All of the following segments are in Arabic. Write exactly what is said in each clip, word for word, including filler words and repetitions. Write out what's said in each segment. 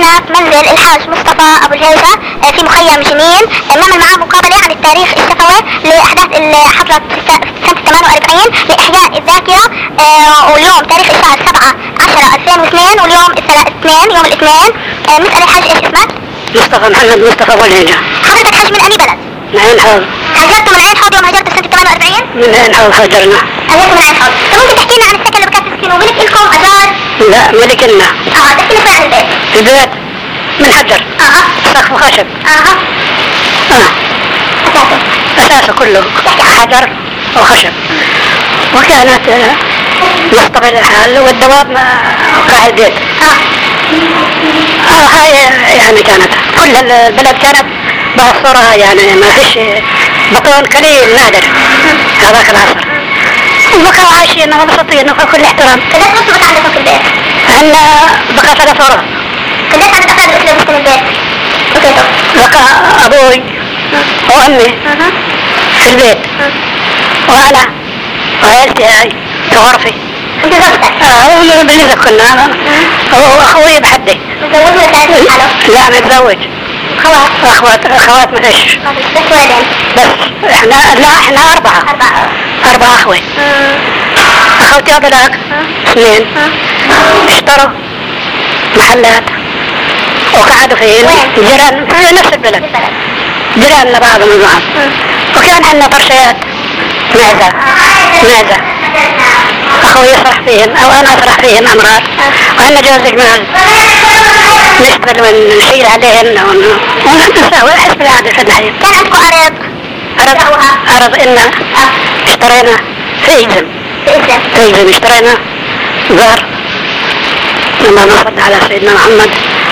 هنا في منزل الحاج مصطفى ابو الهيثة في مخيم جنين، نعمل معاه مقابلة عن التاريخ الشفوي لاحداث اللي حصلت في سنة ثمانية وأربعين لاحياء الذاكرة. واليوم تاريخ الشهر سبعة عشرة ألفين واثنين واليوم الاثنين يوم الاثنين. نسأل الحاج ايش اسمك؟ مصطفى محمد مصطفى ابو الهيثة. حضرتك حاج من اي بلد؟ من عين حوض. هاجرتوا من عين حوض يوم هاجرتوا سنة ثمانية وأربعين؟ من عين حوض هاجرنا. هاجرتوا من عين حوض. طب ممكن تحكي لنا عن السكن اللي كانت تسكنوا؟ ملك لكم اجار؟ لا ملك لنا. اه تحكي لنا شوي عن البيت. البيت من حجر. اها. سقف خشب. اها. اه. اساسه. اساسه كله حجر وخشب. وكانت مصطفى الحال والدواب وقع البيت. اه. اه هاي يعني كانت كل البلد كانت بصورة يعني ما فيش بطون قليل نادر هذاك العصر. وبقوا عايشين ومبسوطين وكل احترام. قديش نصبت عندكم في البيت؟ عندنا بقى ثلاث غرف. قديش عدد افراد الاسره اللي بيسكنوا البيت؟ وكيف؟ بقى ابوي وامي في البيت وانا وعائلتي هاي في غرفي. انت زوجتك؟ اه وبنزل كنا واخوي بحدي. متزوج ولا تعرف حاله؟ لا متزوج. خوات؟ اخوات اخوات ما فيش. بس ولدين؟ بس احنا لا احنا اربعة. اربعة. اربعة اخوين. اخوتي هذولاك اثنين اشتروا محلات وقعدوا فين؟ جيران في نفس البلد. جيراننا بعضهم من بعض. وكان عندنا فرشيات معزة معزة اخوي يسرح فيهن او انا اسرح فيهن امرار وعندنا جوز جمال نشتغل ونشيل عليهن ونسوي حسب العادة في الحياة. كان عندكم ارض؟ ارض ارض إنا اشترينا في إجزم. في إجزم؟ في إجزم اشترينا زهر لما نصد على سيدنا محمد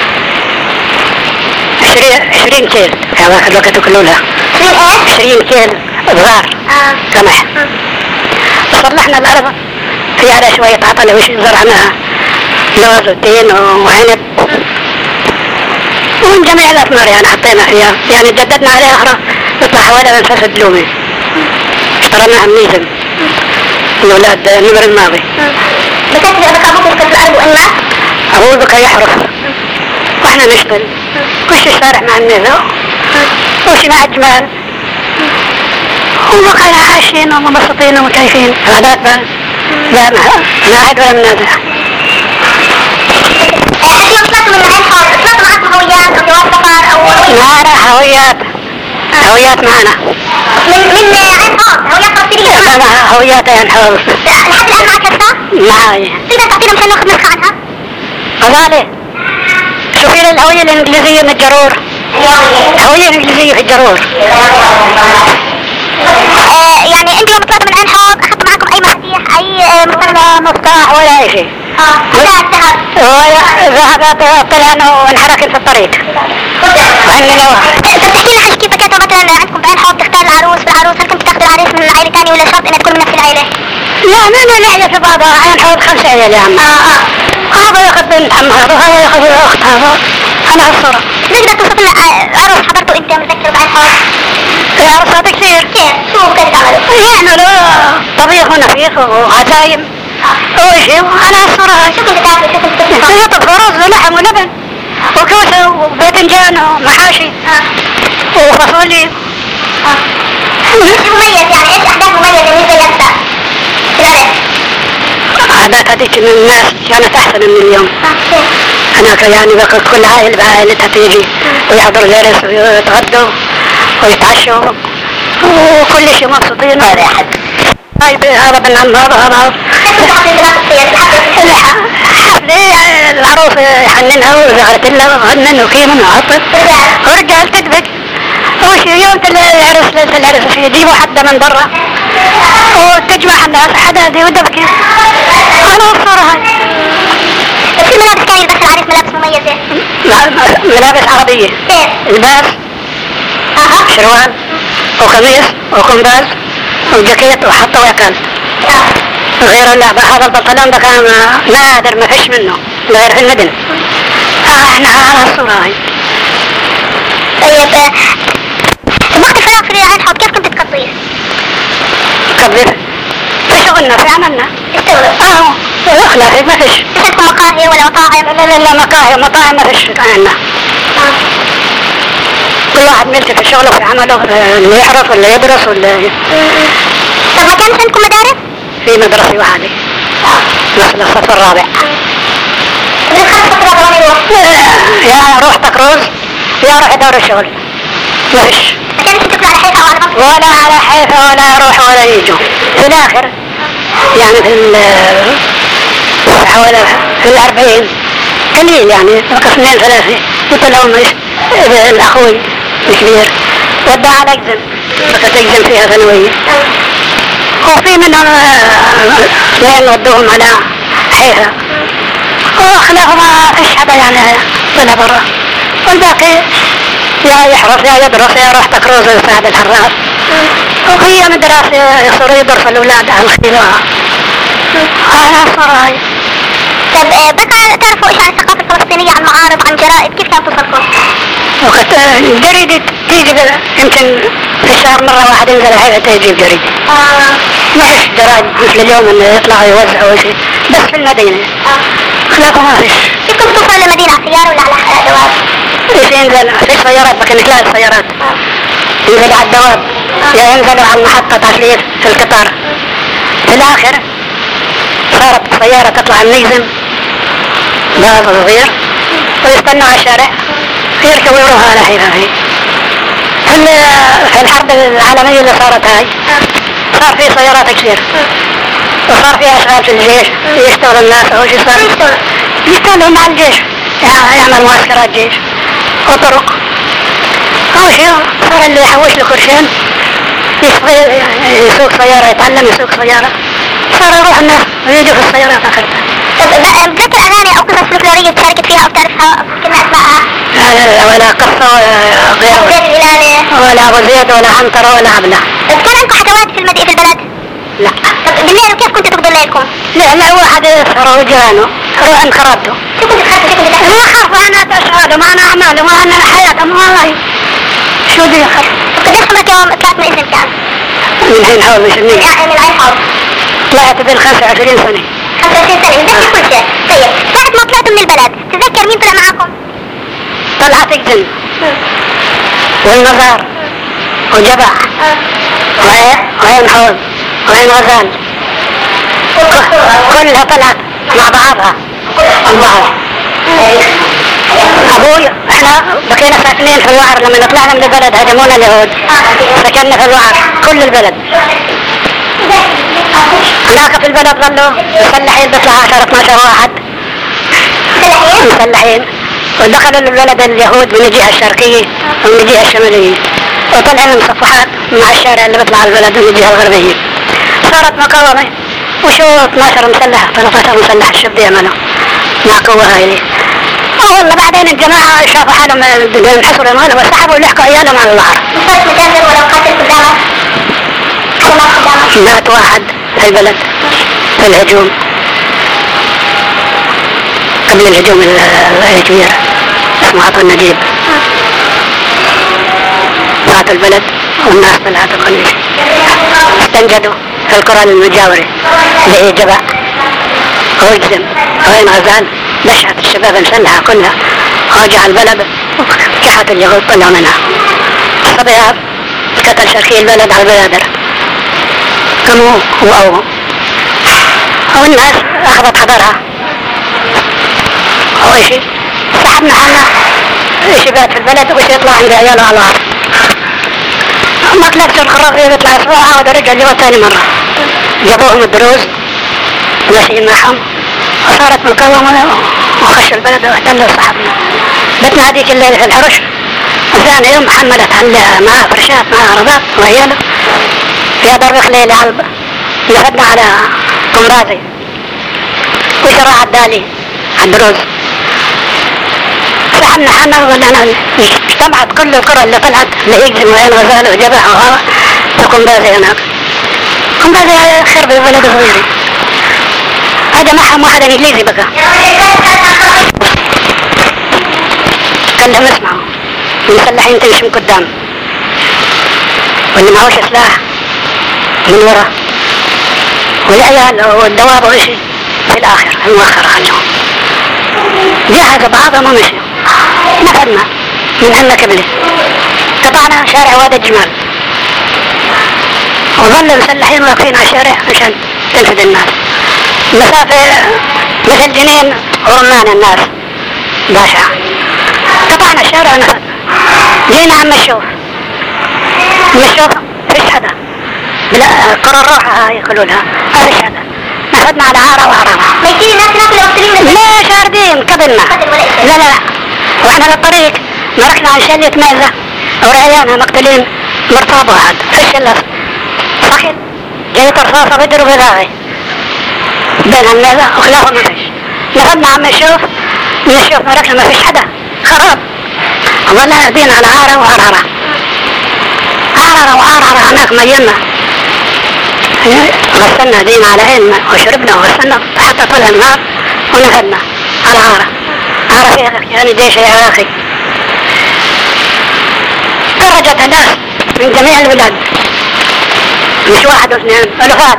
عشرين كيل في هذاك الوقت كله لها. عشرين ايه؟ عشرين كيل زهر قمح. وصلحنا الأرض في على شوية عطلة وش زرعناها لوز وتين وعنب ومن جميع الأثمار يعني حطينا فيها يعني جددنا عليها أخرى يطلع حوالي من فسد لومي. اشتريناها من نيزم الأولاد النمر الماضي. بكيت بقى أبوك يسكت الأرض وإما؟ أبوه بقى يحرف وإحنا نشتغل وش الشارع مع النيزة وش مع الجمال وبقى عايشين ومبسوطين ومكيفين. هذاك بقى لا ما ما أحد ولا منازع. أنتوا طلعتوا من عين حوض، طلعتوا معكم هويات أو جواز سفر أو معنا هويات هويات معنا من من عين حوض هويات فلسطينية؟ لا هويات عين حوض. لحد الآن معك لسه؟ معي. تقدر تعطينا مشان ناخذ نسخة عنها؟ غالي شوفي لي الهوية الإنجليزية من الجرور. الهوية الإنجليزية في الجرور. آه يعني انتوا لما طلعتوا من عين حوض اخذتوا معكم اي مفاتيح اي مثلا مفتاح ولا اي شيء؟ اه ذهب ذهب ذهبت طلعنا وانحركت في الطريق. وعندنا واحد. طب تحكي لنا حاج كيف كانت مثلا عندكم بعين حوض تختار العروس بالعروس؟ هل كنت تاخذوا العريس من عائلة ثانية ولا شرط انها تكون من نفس العائلة؟ لا ما نعيش في بعضها. عين حوض خمسة عيال يا عم. اه اه هذا ياخذ بنت عم هذا وهذا ياخذ اخت هذا. انا هالصورة. ليش بدك توصف لنا عروس حضرتوا انت متذكر بعين حوض؟ عروسات كثير. كيف؟ شو كيف تعملوا؟ يعملوا طبيخ ونفيخ وعزايم وشي على هالصورة هاي. شو كنت تاكل؟ شو كنت تسمع؟ سلطة ورز ولحم ولبن وكوسة وباذنجان ومحاشي وفاصوليا. اه ايش مميز يعني ايش احداث مميزة بالنسبة لك؟ لا عادات هذيك من الناس كانت احسن من اليوم. هناك يعني بقى كل عائلة بعائلتها تيجي ويحضروا جلس ويتغدوا ويتعشوا وكل شيء مبسوطين. هذا يا حد هذا بن عم هذا هذا الحفلة العروس يحننها وزغرت لها وغنن وكيمن وعطت ورجال تدبك وش يوم العرس ليلة العرس يجيبوا حدا من برا وتجمع الناس حدا دي ودبكي على الصورة هاي. بس في ملابس كان يلبس العريس ملابس مميزة؟ ملابس عربية. كيف؟ لباس اها شروال وقميص وقنباز وجاكيت وحطه وعكال. غير اللعبة هذا البنطلون ده كان نادر ما فيش منه غير في المدن. اه احنا على الصورة هاي. طيب وقت الفراغ في عين حوض كيف كنت تقضيه؟ تقضي في شغلنا في عملنا. اشتغلوا. اه اخلاقي ما فيش. عندكم مقاهي ولا مطاعم؟ لا لا لا مقاهي مطاعم ما فيش عندنا. كل واحد ملتي في شغله في عمله، اللي يحرف ولا يدرس ولا. طب ما كانش عندكم مدارس؟ في مدرسة واحدة. نصل الصف الرابع. بنخلص فترة وين يروح؟ يا روح تكروز يا روح دور الشغل. ما فيش. ما كانش تطلع على حيفا ولا مصر؟ ولا على حيفا ولا يروح ولا يجوا. في الآخر يعني في ال حوالي في الأربعين قليل يعني اثنين ثلاثة يطلعون الأخوي الكبير ودع على أجزم بقت أجزم فيها ثانوية. وفي منهم اثنين ودوهم على حيفا واخلاقهم ما فيش حدا يعني طلع برا، والباقي يا يحرص يا يدرس يا روح تكروز يساعد الحراس. وهي من دراسة يصيروا يدرسوا الأولاد على الخيرها. هذا صار هاي. طب بقى تعرفوا ايش عن الثقافة الفلسطينية، عن معارض، عن جرائد، كيف كانت توصلكم؟ وقت الجريدة تيجي يمكن في الشهر مرة واحد ينزل حيفا تجيب جريدة. اه ما فيش جرائد مثل اليوم انه يطلعوا يوزعوا شيء، بس في المدينة. اه اخلاقه ما فيش. كيف كنت توصل للمدينة، على سيارة ولا على دواب؟ ايش ينزل في سيارات لكن تلاقي السيارات. ينزل على الدواب يا ينزلوا على المحطة تعليق في القطار. في الآخر صارت سيارة تطلع النيزم باب صغير ويستنوا على الشارع يركبوا يروحوا على حيفا. في في الحرب العالمية اللي صارت هاي صار في سيارات كثير وصار في أشغال في الجيش يشتغل الناس أو شيء صار يشتغلوا مع الجيش يعمل معسكرات جيش وطرق أو شيء. صار اللي يحوش له قرشين يسوق سيارة يتعلم يسوق سيارة صار يروح الناس ويجوا في السيارات آخرتها. طب بذكر أغاني أو قصص فلكلورية تشاركت فيها أو تعرفها كنا أسماءها؟ لا ولا قصة ولا غيره زيد الهلالي ولا أبو زيد ولا عنترة ولا عبلة. طب كان عندكم حكوات في المدينة في البلد؟ لا. طب بالليل كيف كنتوا تقضوا ليلكم؟ لا لا واحد يسهر وجيرانه روح انخربته. شو كنتوا تخافوا شو كنتوا تخافوا؟ ما خافوا أنا تشهد وما أنا أعمال وما أنا حياتهم والله شو بدي أخاف. وقديش عمرك يوم طلعت من الإذن كان؟ من حين حول مش مني. يعني من أي حول؟ طلعت بين خمسة وعشرين سنة. خمسة وعشرين سنة بتذكر كل شيء. طيب ساعة ما طلعتوا من البلد تتذكر مين طلع معكم؟ طلعت اجزم والمزار وجبع وعين حوض وعين غزال كلها طلعت مع بعضها البعض. ابوي احنا بقينا ساكنين في الوعر لما طلعنا من البلد هدمونا اليهود سكننا في الوعر كل البلد. هناك في البلد ظلوا مسلحين بيطلع عشرة اثناشر واحد مسلحين ودخلوا البلد اليهود من الجهة الشرقية ومن الجهة الشمالية وطلعوا المصفحات مع الشارع اللي بيطلع البلد من الجهة الغربية. صارت مقاومة وشو اثناشر مسلح ثلاثة عشر مسلح الشب يعملوا مع قوة هاي. والله بعدين الجماعة شافوا حالهم ينحصروا يمالهم وسحبوا ولحقوا عيالهم على البحر. صرت مجازر ولو قاتل قدامك؟ مات واحد في البلد في الهجوم قبل الهجوم الكبير اسمه عطا النجيب. مات البلد والناس طلعت الخليج استنجدوا في القرى المجاورة اللي هي جبع ويجزم وين غزال دشعت الشباب مسلحة كلها رجع البلد وكحت اليهود طلعوا منها. الصبيان قتل شرقي البلد على البلادر كانوا وأوهم والناس أخذت حضرها أول شيء سحبنا حالنا إيش بات في البلد وإيش يطلع عند عياله على الأرض. ما طلعت الخرافية يطلع أسبوع عاود رجع اليوم ثاني مرة جابوهم الدروز ماشيين معهم وصارت مقاومة وخش البلد واحتلوا صاحبنا. بتنا هذيك الليلة في الحرش ثاني يوم حملت معها فرشات معها رباط وعياله في ضرب خليلي على نفدنا على قمرازي وشراع الدالي على الدروز. سحبنا حنا وقلنا اجتمعت كل القرى اللي طلعت ليجزم وين غزال وجبع في قمرازي هناك. قمرازي خرب البلد صغيري هذا معهم واحد انجليزي بقى قال لهم اسمعوا المسلحين تمشي من قدام واللي معهوش سلاح من ورا والعيال والدواب وشي في الاخر المؤخر خلهم جهزوا بعضهم ومشوا. نفذنا من عندنا كبلة قطعنا شارع وادي الجمال وظلوا مسلحين واقفين على الشارع عشان تنفذ الناس مسافة مثل جنين ورمان الناس باشا. قطعنا الشارع ونفذنا. جينا عم نشوف نشوف فيش حدا بلا قرر روحها يقولوا لها ما فيش حدا. نفذنا على عارة وعرارة. ما يجي الناس هناك اللي واصلين ليه شاردين قبلنا؟ لا لا لا واحنا بالطريق مركنا عن شلة ميزة ورعيانها مقتلين مرصاب واحد في الشلة صحيت جايت رصاصة بدر وبداغي بين الميزة وخلافه ما فيش. نفذنا عم نشوف نشوف مركنا ما فيش حدا خراب. ظلنا قاعدين على عارة وعرارة عارة وعرارة هناك مينا غسلنا دين على عين وشربنا وغسلنا حتى طلع النار ونفذنا على عارة. عارة فيها يعني جيش عراقي خرجت ناس من جميع البلاد مش واحد واثنين ألوفات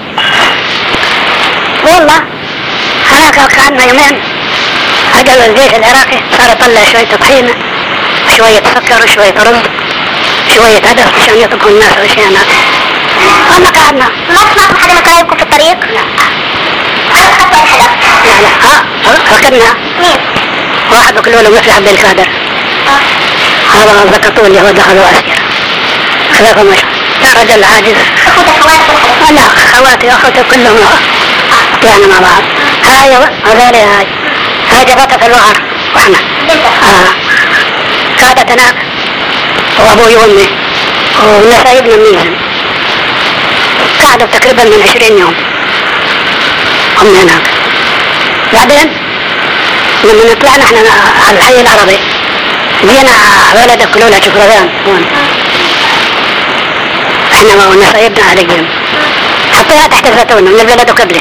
والله. هناك كان يومين هجل الجيش العراقي صار يطلع شوية طحينة شوية سكر وشوية رز شوية هدف عشان يطبخوا الناس وشيانات. أما قعدنا ما سمعتوا حدا من قرايبكم في الطريق؟ لا هل خطوا أي حدا؟ لا لا ها ركبنا مين؟ واحد بقولوا له مثل عبد القادر هذا ذكرتوا اللي هو دخلوا أسير خلافه مش كان رجل عاجز. أخوتك خواتك؟ لا خواتي أخوتي كلهم طلعنا مع بعض. هاي هذول هاي هاي جبتها في الوعر واحنا آه. قعدت هناك وابوي وامي ونسايبنا منهم قعدوا تقريبا من عشرين يوم هم هناك. بعدين لما طلعنا احنا على الحي العربي جينا ولد يقولوا لها شكران هون احنا ونسايبنا عليهم حطيها تحت الزيتون من البلد وقبله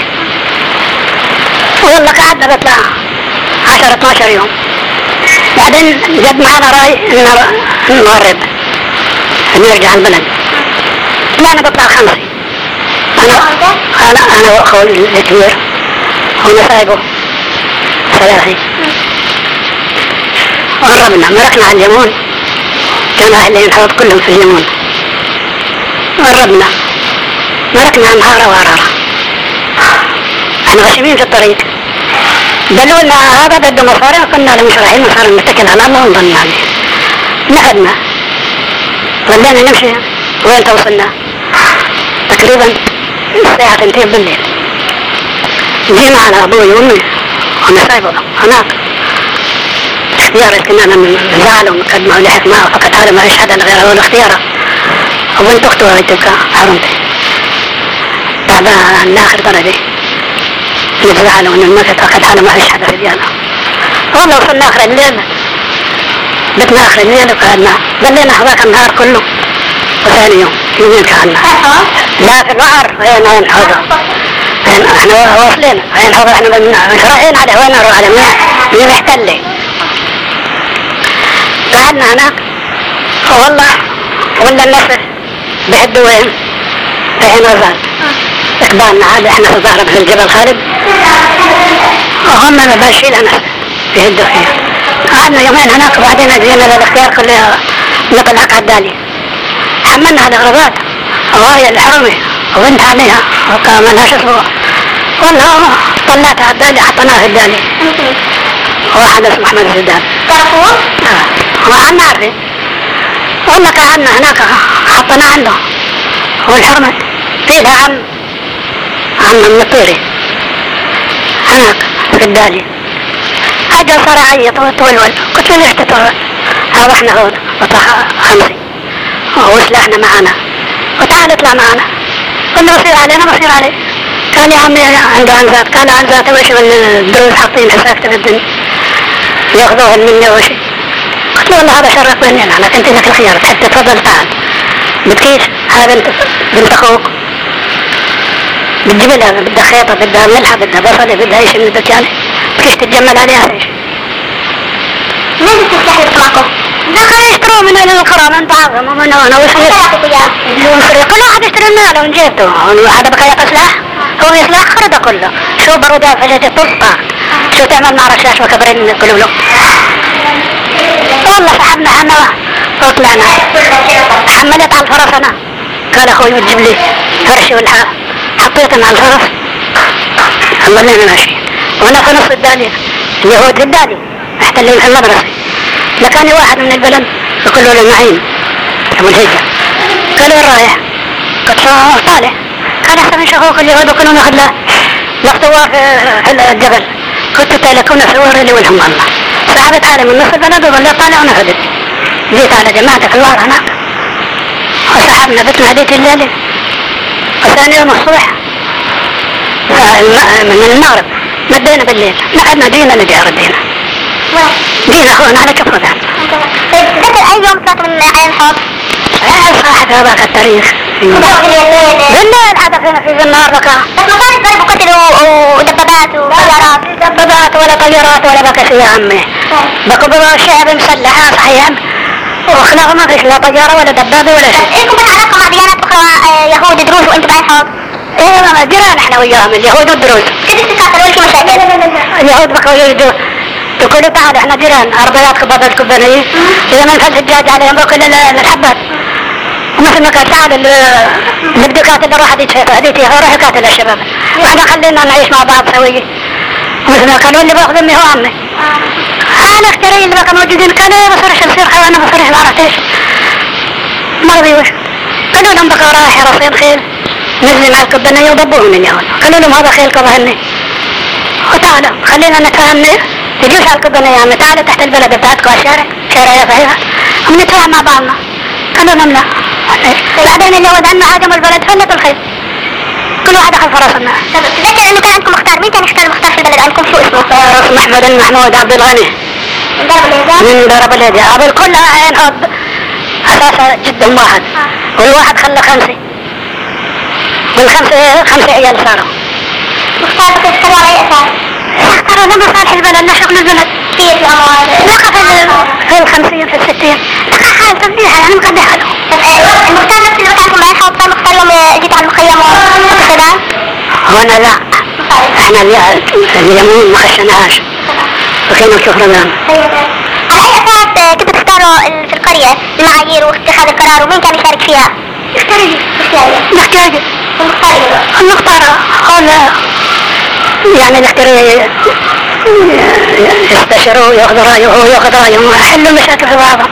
والله قعدنا بطلع عشرة اثناشر يوم. بعدين جد معنا راي نغرب نرجع البلد طلعنا بطلع خمسة انا انا انا واخوي الكبير ونسايبه ثلاثة وقربنا مركنا على اليمون كانوا اهلين حوض كلهم في اليمون قربنا مركنا عن هارة وهرارة احنا غشيمين في الطريق قالوا لنا هذا بده مصاري وكنا مش رايحين مصاري نتكل على الله ونضلنا عليه. نفذنا ظلينا نمشي وين توصلنا تقريبا الساعة تنتين بالليل. جينا على ابوي وامي ونسايبه هناك اختيار كنا نزعل ومقدمه ولحق معه فقط هذا ما فيش حدا غير هو الاختيار وبنت اخته تبقى حرمتي بعد الاخر درجة نزعل ونمكت فقط هذا ما فيش حدا في ديانا. والله وصلنا اخر الليل بتنا اخر الليل وقعدنا ظلينا هذاك النهار كله وثاني يوم يومين قعدنا لا في البحر وين وين حوضه احنا واصلين وين حوضه احنا مش رايحين على وين نروح على مين مين محتلي. قعدنا هناك والله ولا الناس بيحدوا وين في عين غزال اقبالنا عاد احنا في الظهر في الجبل خالد وهم مباشرين ناس بيهدوا فيها. قعدنا يومين هناك وبعدين جينا للاختيار كله نقل حق عدالي حملنا هذا غربات وهي الحرمي وبنت عليها وكملهاش اسبوع والله طلعت عدالي حطيناها في الدالي واحد اسمه احمد الزدان تعرفوه؟ اه وعنا عارفين والله قعدنا هناك حطيناه عنده والحرمة فيها عم عم النطيري هناك في الدالي حاجة صار عيط وتولول قلت له ليش تتولول ها احنا هون وطاح خمسي وسلاحنا معنا وتعال اطلع معنا قلنا بصير علينا بصير عليه قال يا عمي عنده عنزات قال عنزات وش من الدروس حاطين حساكتب الدنيا ياخذوهن مني وشي. قلت له والله هذا شرف مني انا كنت لك الخيار تحب تتفضل تعال بتكيش هذا بنت بنت اخوك بتجيب لها بدها خيطه بدها ملحه بدها بصله بدها ايش من بدك يعني بتكيش تتجمل عليها ايش. مين بتستحلف معكم؟ دخل يشتروا من القرى من بعضهم ومن هنا وش كل واحد يشتري لنا لو جبته هذا بقى سلاح هو يصلح خرده كله. شو برودة فجأة تطلع شو تعمل مع رشاش وكبرين يقولوا له والله سحبنا انا وطلعنا. حملت على الفرس انا قال اخوي وتجيب لي فرشي والحاف حطيتهم على الفرس ظلينا ماشيين وانا في نص الدالية اليهود في الدالية محتلين في المدرسة. لكان واحد من البلد يقول له نعيم ابو الهجة قال وين رايح؟ قلت طالع. كان احسن من شافوك اليهود وكانوا ناخذ له لقطوها في الجبل. كنت تلكون صور لي ولهم الله. سحبت حالي من نص البلد وظليت طالع ونفذت. جيت على جماعة في الوار هناك وسحبنا بيتنا هديت الليلة. وثاني يوم الصبح من المغرب مدينا بالليل نقعدنا جينا نجي ردينا. جينا اخونا على كفر ذهب. طيب ذكر اي يوم طلعتوا من عين الحوض؟ صاحب هذاك التاريخ بالليل هذا فينا في النهار بكى. بس ما كانت ضرب وقتل ودبابات وطيارات. دبابات ولا طيارات ولا بكى شيء يا عمي. بكى الشعب مسلحة صحيح واخلاق ما فيش لا طيارة ولا دبابة ولا شيء. لكم بقى علاقة مع ديانات اخرى يهود دروز وانتم بعين الحوض؟ ايه جيران احنا وياهم اليهود والدروز. كيف تتكاثروا في مشاكل؟ اليهود بكوا يريدوا يقولوا تعالوا احنا جيران اربعات كباب الكبانية اذا ما نفذ الدجاج عليهم بكل الحبات. ومثل ما قال تعالوا اللي بده يقاتل راح هديتها روح يقاتل الشباب واحنا خلينا نعيش مع بعض سوية. ومثل ما قالوا اللي باخذ امي هو عمي. انا اختاري اللي بقى موجودين كانوا بصرش نصير حيوان بصرش ما عرفت ايش ما رضي وش. قالوا لهم بقى رايح رصيد خيل نزل مع الكبانية وضبوهم اليهود. قالوا لهم هذا خيلكم هني وتعالوا خلينا نتفاهم تجوش على الكبانية يا عمي تعالوا تحت البلد بتاعتكم على الشارع شارع صحيحة ونتفاهم مع بعضنا. قالوا لهم لا. بعدين اليهود عنا هاجموا البلد فلتوا الخيل كل واحد اخذ فرسنا. تذكر انه كان عندكم مختار. مين كان يختار المختار في البلد عندكم شو اسمه؟ راس محمد المحمود عبد الغني من ضرب الهجان؟ من ضرب الهجان. قبل كلها عين حب اساسا جدا واحد والواحد خلى خمسة والخمسة خمسة عيال صاروا. مختار بس يختاروا على اي اساس؟ اختاروا لما صالح البلد لا شغل البلد كيف الاموال؟ نقف في الخمسين في الستين لقى حال تنبيها يعني مقضي حاله. المختار نفس اللي عندكم بعين الحوض صار مختار يوم جيت على المخيم والسودان؟ هنا لا احنا اليمين ما خشناهاش وكانوا شهرنا. على اي اساس كنتوا تختاروا في القرية المعايير واتخاذ القرار ومين كان يشارك فيها؟ اختاري نختار المختار نختار هذا يعني نختار يستشروا ياخذوا رايه وهو ياخذ رايهم ويحلوا المشاكل في بعضهم.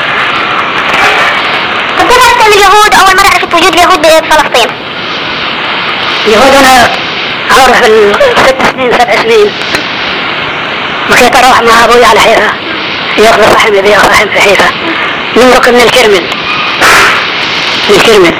طب كيف عرفت ان اليهود اول مرة عرفت وجود اليهود بفلسطين؟ اليهود انا اعرف ست سنين سبع سنين بكيت اروح مع ابوي على حيفا ياخذ صحن يبيع صحن في حيفا نمرق من الكرمل من الكرمل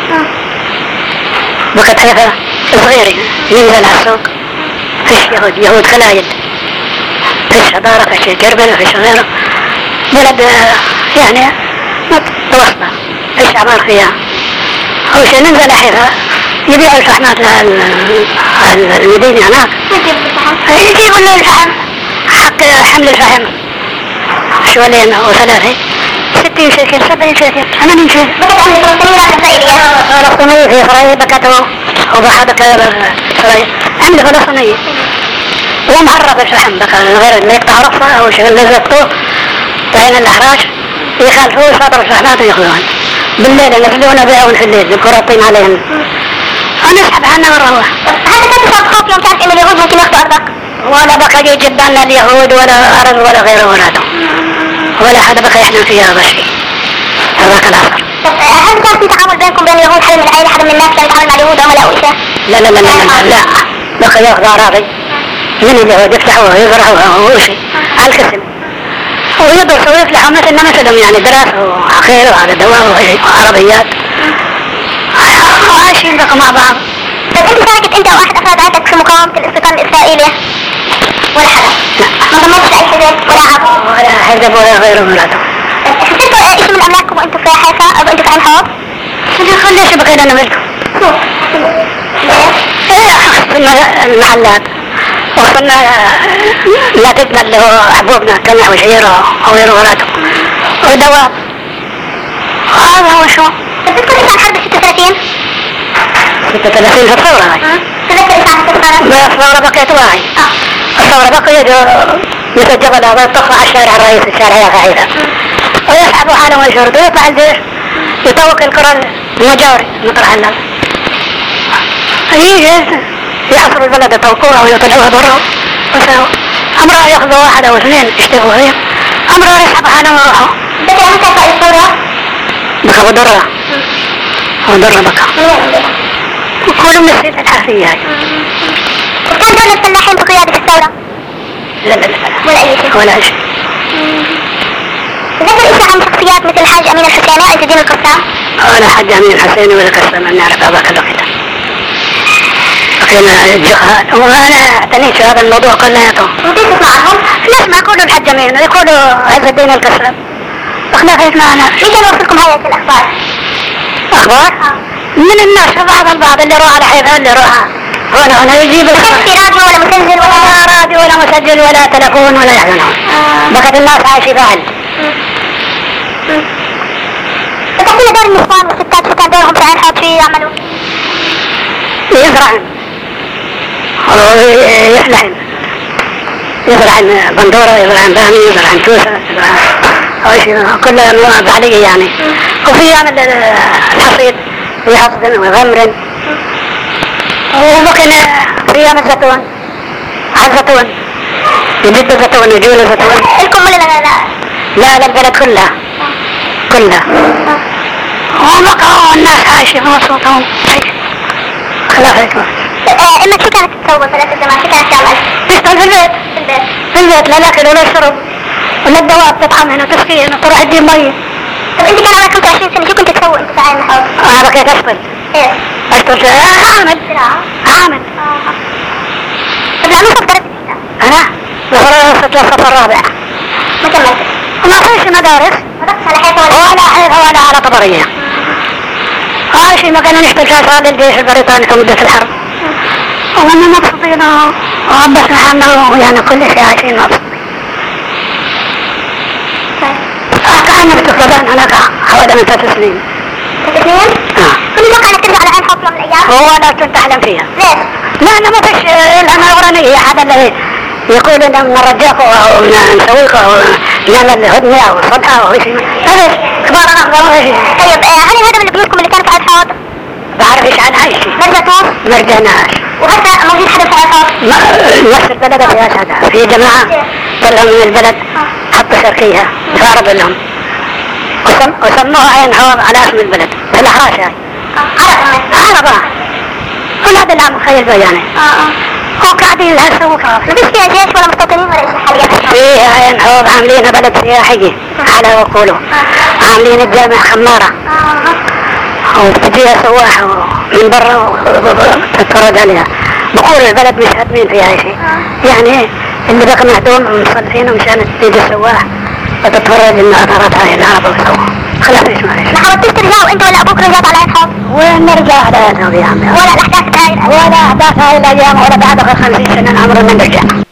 بكت حيفا صغيرة ينزل على السوق فيش يهود يهود خلايد فيش حضارة فيش كرمل فيش غيره بلد يعني متوسطة فيش عمار فيها. أول شيء ننزل حيفا يبيعوا الفحمات للمدينة هناك يجيبوا لنا الفحم حق حمل الفحم شوالين وثلاثة ستين شيكل سبعين شيكل ثمانين شيكل. بكت عن الفلسطينيين ولا الإسرائيليين؟ فلسطينية في إسرائيل بكتوا وبحدك إسرائيل عمل فلسطينية ومعرف الفحم بكى غير اللي يقطع رفضه أو شيء اللي يقطوه بين الأحراش يخالفوه يصادروا الفحمات ويأخذوهن بالليل ينزلون بيعون في الليل يبقوا رابطين عليهم ونسحب عنا ونروح. هل كنت تصاب خوف يوم تعرف إن اليهود ممكن ياخذوا أرضك؟ ولا بقى يجي جدنا اليهود ولا أرض ولا غيره ولا دو ولا حدا بقى يحلم فيها هذا الشيء هذاك الآخر. طب هل كان في تعامل بينكم بين اليهود حدا من العائلة حدا من الناس كان يتعامل مع اليهود عملاء أو شيء؟ لا لا لا لا لا لا بقى ياخذ أراضي من اليهود يفتحوها ويزرعوها وشيء على الكسل ويدرسوا ويفلحوا مثلنا مثلهم يعني دراسة وعقيل وهذا دواء وعربيات وعايشين بقى مع بعض. طب انت شاركت انت واحد افراد عائلتك في مقاومة الاستيطان الاسرائيلي؟ ولا حدا؟ لا. ما ضمنتش اي حزب ولا عرب؟ ولا حزب ولا غيره ولا دو. خسرتوا اي شيء من املاككم وانتم في حيفا او انتم في عين حوض؟ خليش بقينا نملكه. وصلنا المحلات وصلنا ناتجنا اللي هو حبوبنا قمح وشعير وغيره وراته ودواء هذا هو شو. طب تذكر انت عن حرب ستة وثلاثين؟ ستة وثلاثين في الثورة هاي تذكر ايش عن الثورة؟ ما الثورة بقيت واعي. الثورة بقيت مثل الجبل هذا تطلع على الشارع الرئيسي الشارع يا قاعدة ويسحبوا حالهم ويشرد ويطلع الجيش يطوق القرى المجاوري مطرح الناس يجي يحصروا البلد يطوقوها ويطلعوها برا وسوا امرأة ياخذوا واحد او اثنين يشتغلوا فيها امرأة يسحبوا حالهم ويروحوا. تذكر متى بقى الثورة؟ بقى بدرة بدرة بقى وكلهم من السيدة الحرفية هاي. وكان دور الفلاحين في قيادة الثورة؟ لا لا لا ولا أي شيء؟ ولا شيء. تذكر إيش عن شخصيات مثل الحاج أمين الحسيني وعز الدين القسام؟ أنا الحاج أمين الحسيني ولا القسام ما نعرف هذاك الوقت. بقينا الجهاد وأنا اعتنيت هذا الموضوع كلياته. وديت تسمع عنهم؟ نسمع يقولوا الحاج أمين يقولوا عز الدين القسام. احنا في معنا. مين كان يوصلكم هذه الأخبار؟ أخبار؟ من الناس بعض البعض اللي روح على حيفا اللي روح هنا هنا يجيب ما كانش في راديو ولا مسجل ولا ولا راديو ولا مسجل ولا تلفون ولا يحزنون. آه. بقت الناس عايشة بعد. تحكي لنا دور النسوان والستات شو كان دورهم في عين حوض؟ شو يعملوا؟ يزرعن يحلحن يزرعن بندورة يزرعن بامي يزرعن توسة يزرعن كل أنواع بعدية يعني. وفي يعمل الحصيد ويحصدن ويغمرن وممكن في يعمل زيتون على الزيتون يجيب الزيتون ويجيب الزيتون. لكم ولا لا لا لا؟ لا لا البلد كلها كلها وبقوا الناس عايشة مبسوطة خلاص هيك. امك شو كانت تسوي ثلاث الزمان؟ شو كانت تعمل؟ تشتغل في البيت في البيت في البيت لا الاكل ولا الشرب ولا الدواء بتطحن هنا تسقي هنا تروح تجيب مي. طب انت كان عمرك خمسة وعشرين سنة شو كنت تسوي انت في عين حوض؟ انا بقيت اشتغل ايه؟ اشتغل عامل عامل. طب لعنوصة في درجة انا بفرصة الصف الرابع ما كملت؟ ما فيش مدارس ما رحت على حيطة ولا؟ ولا حيطة ولا على طبرية. هاي شيء ما كنا نحتاج هذا الجيش البريطاني في مدة الحرب وهم مبسوطين وعبسنا حالنا يعني كل شيء عايشين مبسوطين. كأنك تفضلان هناك حوالي من ثلاث سنين. ثلاث سنين؟ اه. كنت متوقع انك ترجع على عين حوض يوم من الايام؟ هو انا كنت احلم فيها. ليش؟ لا انا ما فيش انا اورانيه هذا اللي يقول ان نرجعكم او نسويكم او نعمل هدنه او صدقه او شيء. ما فيش كبار انا ما فيش. طيب هل هذا من بيوتكم اللي كان في عين حوض؟ بعرف ايش عنها اي شيء. ما رجعتوش؟ ما رجعناش. وهسه موجود حدا في عين حوض؟ نفس البلد فيها هذا في جماعه طلعوا من البلد حطوا شرقيه فارض لهم وسموها عين حوض على اسم البلد في الاحراش هاي. عرب عربة هذا اللي عم مخيل به يعني. اه اه وقاعدين لها يسووا كافي. ما فيش فيها جيش ولا مستوطنين ولا شيء حاليا؟ فيها عين حوض عاملينها بلد سياحي على وقوله. عاملين الجامع خمارة وبتجيها سواح من برا تتفرج عليها. بقول البلد مش هادمين فيها شيء يعني اللي بقى مهدوم مصلحين ومشان تيجي السواح وتتفرج النهارات هاي العرب وسوا خلاص ايش ما ايش. ما حاولتوش ترجعوا انت ولا ابوك رجعت على عين حوض؟ وين نرجع على عين حوض يا عمي؟ ولا الاحداث هاي ولا احداث هاي الايام ولا بعد خمسين سنة عمرنا نرجع.